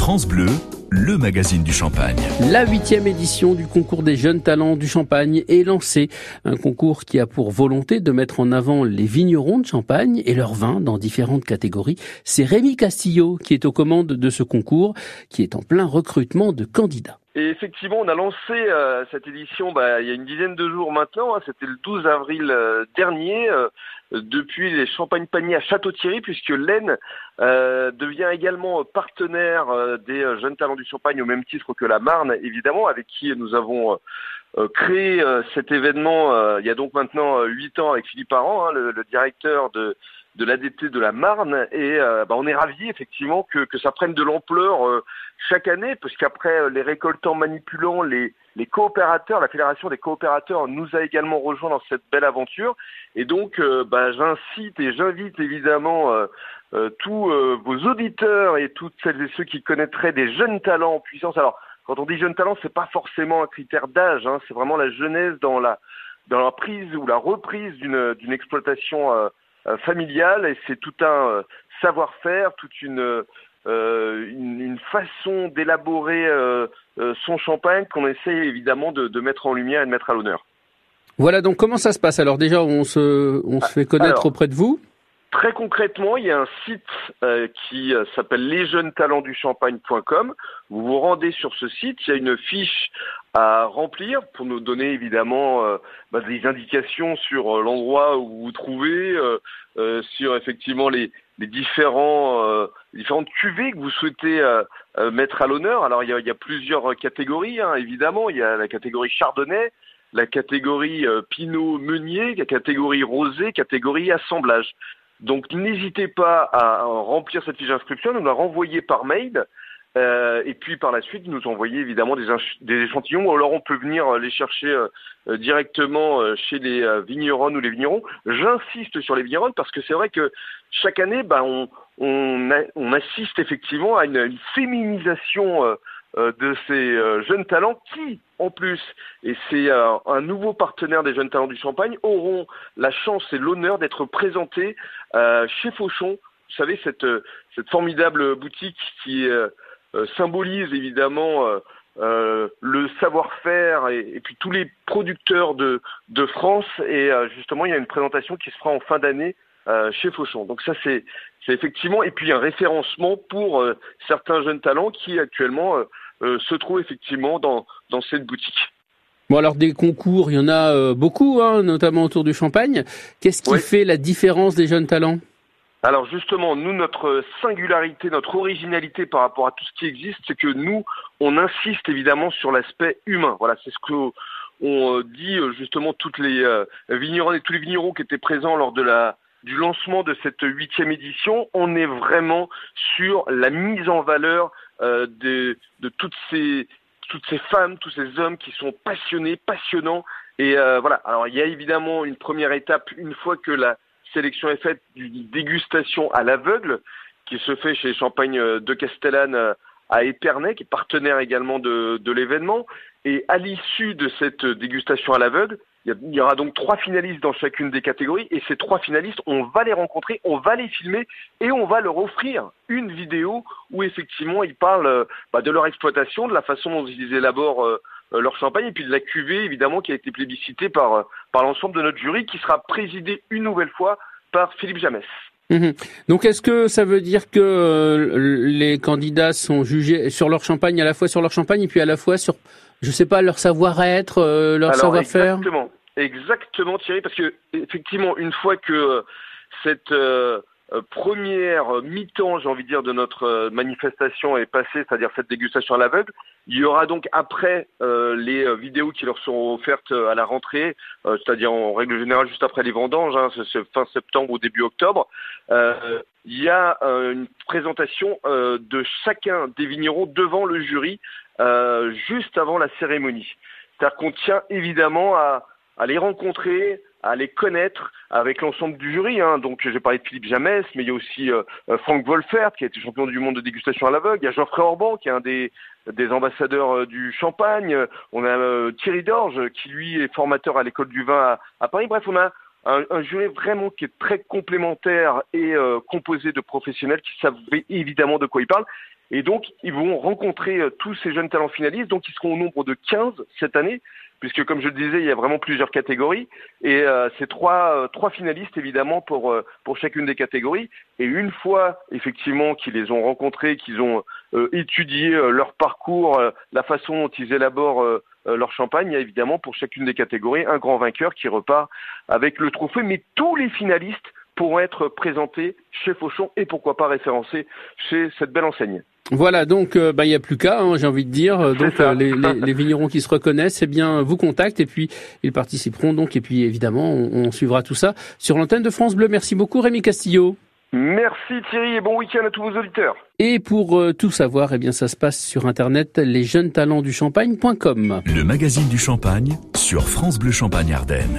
France Bleu, le magazine du Champagne. La 8e édition du concours des jeunes talents du Champagne est lancée. Un concours qui a pour volonté de mettre en avant les vignerons de Champagne et leurs vins dans différentes catégories. C'est Rémi Castillo qui est aux commandes de ce concours, qui est en plein recrutement de candidats. Et effectivement, on a lancé cette édition il y a une dizaine de jours maintenant. C'était le 12 avril dernier, depuis les Champagne-Paniers à Château-Thierry, puisque l'Aisne devient également partenaire des jeunes talents du Champagne, au même titre que la Marne, évidemment, avec qui nous avons créé cet événement il y a donc maintenant 8 ans avec Philippe Aran, le directeur de l'ADT de la Marne, et on est ravis effectivement que ça prenne de l'ampleur chaque année, parce qu'après les récoltants manipulants, les coopérateurs, la Fédération des coopérateurs nous a également rejoint dans cette belle aventure, et donc j'incite et j'invite évidemment tous vos auditeurs et toutes celles et ceux qui connaîtraient des jeunes talents en puissance. Alors quand on dit jeunes talents, c'est pas forcément un critère d'âge, c'est vraiment la jeunesse dans la prise ou la reprise d'une exploitation familiale, et c'est tout un savoir-faire, toute une façon d'élaborer son champagne qu'on essaie évidemment de mettre en lumière et de mettre à l'honneur. Voilà, donc comment ça se passe? Alors déjà, on se fait connaître auprès de vous? Très concrètement, il y a un site qui s'appelle lesjeunestalentduchampagne.com. Vous vous rendez sur ce site, il y a une fiche à remplir pour nous donner évidemment des indications sur l'endroit où vous vous trouvez, sur effectivement les différentes cuvées que vous souhaitez mettre à l'honneur. Alors il y a plusieurs catégories, évidemment. Il y a la catégorie Chardonnay, la catégorie Pinot Meunier, la catégorie Rosé, catégorie Assemblage. Donc n'hésitez pas à remplir cette fiche d'inscription, nous la renvoyer par mail, et puis par la suite nous envoyer évidemment des échantillons, ou alors on peut venir les chercher directement chez les vigneronnes ou les vignerons. J'insiste sur les vigneronnes parce que c'est vrai que chaque année on assiste effectivement à une féminisation de ces jeunes talents qui, en plus, et c'est un nouveau partenaire des jeunes talents du Champagne, auront la chance et l'honneur d'être présentés chez Fauchon. Vous savez, cette formidable boutique qui symbolise évidemment le savoir-faire et puis tous les producteurs de France. Et justement, il y a une présentation qui se fera en fin d'année chez Fauchon. Donc ça, c'est effectivement, et puis un référencement pour certains jeunes talents qui actuellement se trouvent effectivement dans cette boutique. Bon, alors des concours, il y en a beaucoup, notamment autour du Champagne. Qu'est-ce qui fait la différence des jeunes talents? Alors justement, nous, notre singularité, notre originalité par rapport à tout ce qui existe, c'est que nous, on insiste évidemment sur l'aspect humain. Voilà, c'est ce que on dit justement toutes les vignerons et tous les vignerons qui étaient présents lors du lancement de cette 8e édition. On est vraiment sur la mise en valeur de toutes ces femmes, tous ces hommes qui sont passionnés, passionnants. Et voilà. Alors il y a évidemment une première étape une fois que la sélection est faite, d'une dégustation à l'aveugle qui se fait chez Champagne de Castellane à Épernay, qui est partenaire également de l'événement. Et à l'issue de cette dégustation à l'aveugle, il y aura donc 3 finalistes dans chacune des catégories, et ces 3 finalistes, on va les rencontrer, on va les filmer et on va leur offrir une vidéo où effectivement ils parlent de leur exploitation, de la façon dont ils élaborent leur champagne, et puis de la cuvée évidemment qui a été plébiscitée par l'ensemble de notre jury, qui sera présidé une nouvelle fois par Philippe Jamès. Donc est-ce que ça veut dire que les candidats sont jugés sur leur champagne, à la fois sur leur champagne et puis à la fois sur, je sais pas, leur savoir-être, leur savoir-faire? Exactement Thierry, parce que effectivement une fois que cette première mi-temps, j'ai envie de dire, de notre manifestation est passée, c'est-à-dire cette dégustation à l'aveugle, il y aura donc après les vidéos qui leur seront offertes à la rentrée, c'est-à-dire en règle générale juste après les vendanges, c'est fin septembre ou début octobre. Il y a une présentation de chacun des vignerons devant le jury juste avant la cérémonie. C'est-à-dire qu'on tient évidemment à les rencontrer, à les connaître avec l'ensemble du jury. Donc j'ai parlé de Philippe Jamès, mais il y a aussi Franck Wolfert qui a été champion du monde de dégustation à l'aveugle. Il y a Geoffrey Orban qui est un des ambassadeurs du Champagne. On a Thierry Dorge qui lui est formateur à l'école du vin à Paris. Bref, on a un jury vraiment qui est très complémentaire et composé de professionnels qui savent évidemment de quoi ils parlent. Et donc, ils vont rencontrer tous ces jeunes talents finalistes. Donc, ils seront au nombre de 15 cette année, puisque, comme je le disais, il y a vraiment plusieurs catégories. Et c'est trois finalistes, évidemment, pour chacune des catégories. Et une fois, effectivement, qu'ils les ont rencontrés, qu'ils ont étudié leur parcours, la façon dont ils élaborent leur champagne, il y a évidemment, pour chacune des catégories, un grand vainqueur qui repart avec le trophée. Mais tous les finalistes pourront être présentés chez Fauchon et pourquoi pas référencés chez cette belle enseigne. Voilà, donc il y a plus qu'à, j'ai envie de dire. Donc les vignerons qui se reconnaissent, eh bien vous contactent et puis ils participeront donc et puis évidemment on suivra tout ça sur l'antenne de France Bleu. Merci beaucoup Rémi Castillo. Merci Thierry et bon week-end à tous vos auditeurs. Et pour tout savoir, eh bien ça se passe sur internet lesjeunestalentsduchampagne.com. Le magazine du Champagne sur France Bleu Champagne Ardennes.